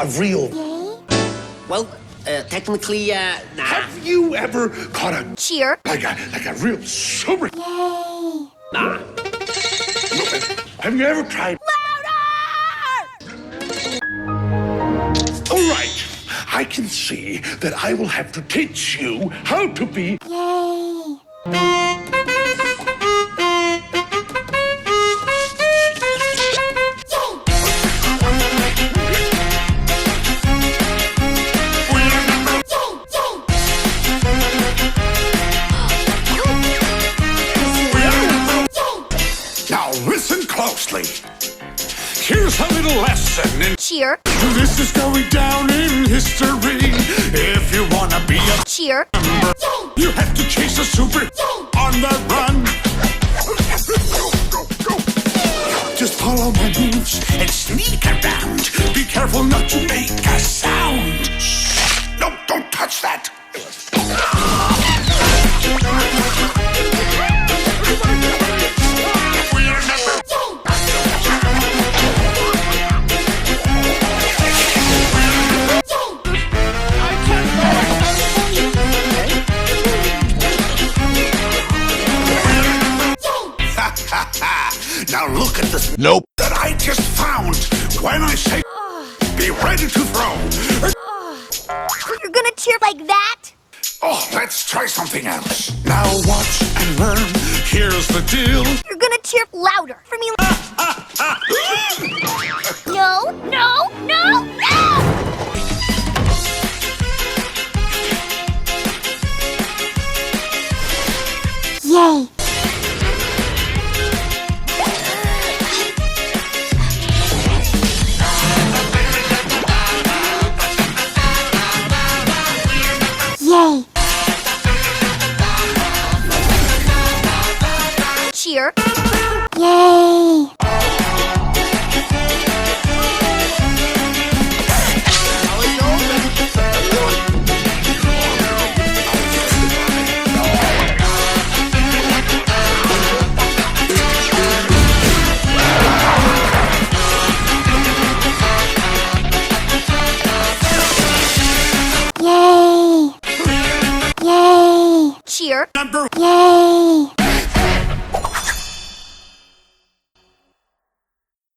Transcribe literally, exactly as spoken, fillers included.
a real... Well, uh, technically, uh, nah. Have you ever caught a... Cheer. Like a, like a real super... Yay. Nah. Have you ever tried... All right. I can see that I will have to teach you how to be... Yay. Now listen closely. Here's a little lesson in... Cheer. This is going down in history. If you wanna be a Cheer. member, you have to chase a super on the run. Just follow my moves and sneak around. Be careful not to make a sound. Shh. No, don't touch that. Now look at this. Nope. That I just found. When I say be ready to throw. You're gonna cheer like that? Oh, let's try something else. Now watch and learn. Here's the deal. You're gonna cheer louder for me. No, no, no, no! Yay. Yay! Cheer! Yay! Yay! Yay! Cheer! Number Yay!